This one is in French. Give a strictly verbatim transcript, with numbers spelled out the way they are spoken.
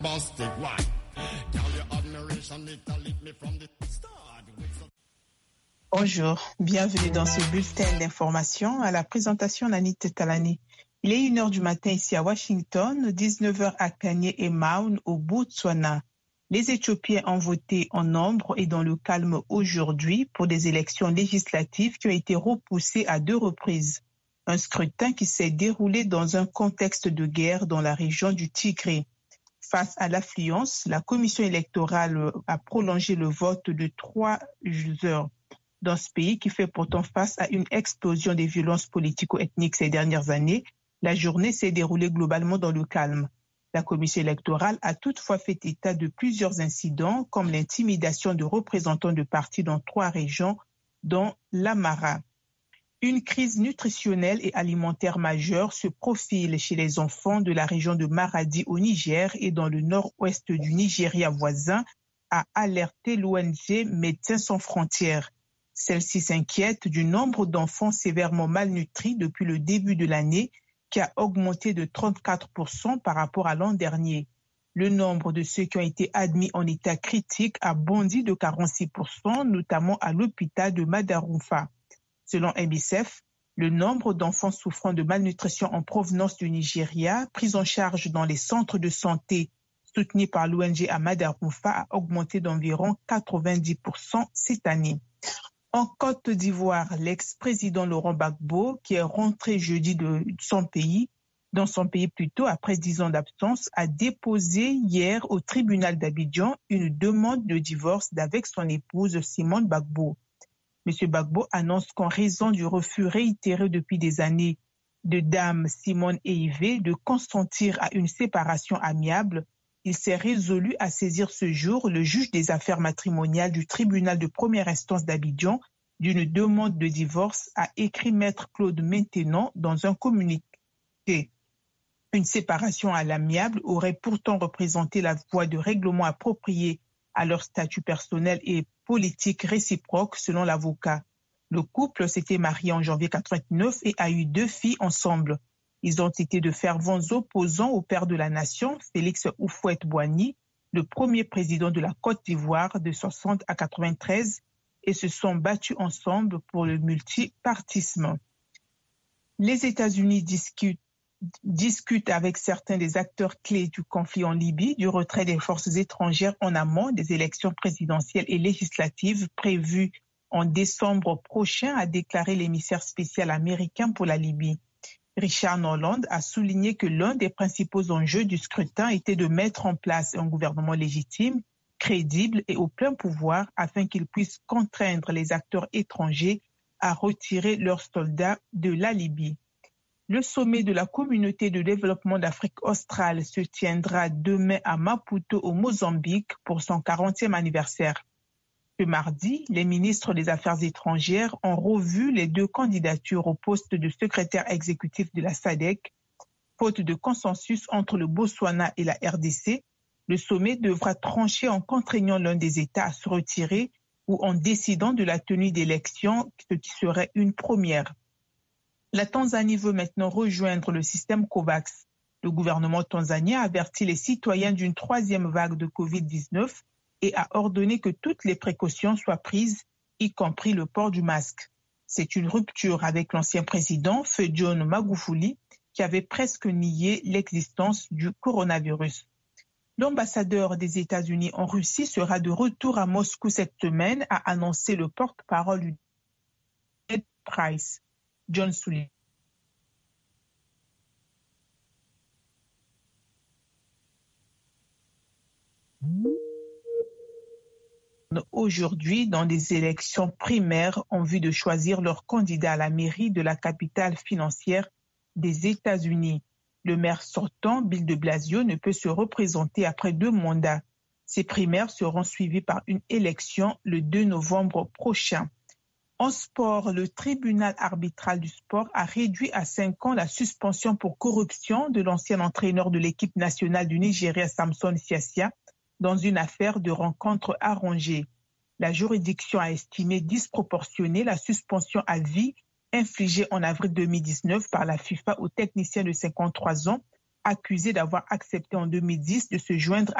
Bonjour, bienvenue dans ce bulletin d'information à la présentation d'Anit Talani. Il est une heure du matin ici à Washington, dix-neuf heures à Kanye et Maun au Botswana. Les Éthiopiens ont voté en nombre et dans le calme aujourd'hui pour des élections législatives qui ont été repoussées à deux reprises. Un scrutin qui s'est déroulé dans un contexte de guerre dans la région du Tigré. Face à l'affluence, la commission électorale a prolongé le vote de trois heures. Dans ce pays qui fait pourtant face à une explosion des violences politico-ethniques ces dernières années, la journée s'est déroulée globalement dans le calme. La commission électorale a toutefois fait état de plusieurs incidents, comme l'intimidation de représentants de partis dans trois régions, dont l'Amara. Une crise nutritionnelle et alimentaire majeure se profile chez les enfants de la région de Maradi au Niger et dans le nord-ouest du Nigeria voisin, a alerté l'O N G Médecins sans frontières. Celle-ci s'inquiète du nombre d'enfants sévèrement malnutris depuis le début de l'année, qui a augmenté de trente-quatre pour cent par rapport à l'an dernier. Le nombre de ceux qui ont été admis en état critique a bondi de quarante-six pour cent, notamment à l'hôpital de Madaroufa. Selon M S F, le nombre d'enfants souffrant de malnutrition en provenance du Nigeria, pris en charge dans les centres de santé soutenus par l'O N G à Madaroufa, a augmenté d'environ quatre-vingt-dix pour cent cette année. En Côte d'Ivoire, l'ex-président Laurent Gbagbo, qui est rentré jeudi de son pays, dans son pays plutôt après dix ans d'absence, a déposé hier au tribunal d'Abidjan une demande de divorce d'avec son épouse Simone Gbagbo. M. Gbagbo annonce qu'en raison du refus réitéré depuis des années de Dame Simone et Yves de consentir à une séparation amiable, il s'est résolu à saisir ce jour le juge des affaires matrimoniales du tribunal de première instance d'Abidjan d'une demande de divorce, a écrit maître Claude Maintenant dans un communiqué. Une séparation à l'amiable aurait pourtant représenté la voie de règlement approprié à leur statut personnel et politique réciproque selon l'avocat. Le couple s'était marié en janvier quatre-vingt-neuf et a eu deux filles ensemble. Ils ont été de fervents opposants au père de la nation, Félix Houphouët-Boigny, le premier président de la Côte d'Ivoire de soixante à quatre-vingt-treize, et se sont battus ensemble pour le multipartisme. Les États-Unis discutent, discutent avec certains des acteurs clés du conflit en Libye du retrait des forces étrangères en amont des élections présidentielles et législatives prévues en décembre prochain, a déclaré l'émissaire spécial américain pour la Libye. Richard Norland a souligné que l'un des principaux enjeux du scrutin était de mettre en place un gouvernement légitime, crédible et au plein pouvoir afin qu'il puisse contraindre les acteurs étrangers à retirer leurs soldats de la Libye. Le sommet de la communauté de développement d'Afrique australe se tiendra demain à Maputo au Mozambique pour son quarantième anniversaire. Ce mardi, les ministres des Affaires étrangères ont revu les deux candidatures au poste de secrétaire exécutif de la S A D C. Faute de consensus entre le Botswana et la R D C, le sommet devra trancher en contraignant l'un des États à se retirer ou en décidant de la tenue d'élections, ce qui serait une première. La Tanzanie veut maintenant rejoindre le système COVAX. Le gouvernement tanzanien a averti les citoyens d'une troisième vague de covid dix-neuf et a ordonné que toutes les précautions soient prises, y compris le port du masque. C'est une rupture avec l'ancien président, Feu John Magufuli, qui avait presque nié l'existence du coronavirus. L'ambassadeur des États-Unis en Russie sera de retour à Moscou cette semaine, a annoncé le porte-parole du Ned Price, John Sullivan. Aujourd'hui dans des élections primaires en vue de choisir leur candidat à la mairie de la capitale financière des États-Unis. Le maire sortant, Bill de Blasio, ne peut se représenter après deux mandats. Ces primaires seront suivies par une élection le deux novembre prochain. En sport, le tribunal arbitral du sport a réduit à cinq ans la suspension pour corruption de l'ancien entraîneur de l'équipe nationale du Nigeria, Samson Siasia, dans une affaire de rencontre arrangée. La juridiction a estimé disproportionnée la suspension à vie infligée en avril deux mille dix-neuf par la FIFA au technicien de cinquante-trois ans accusé d'avoir accepté en deux mille dix de se joindre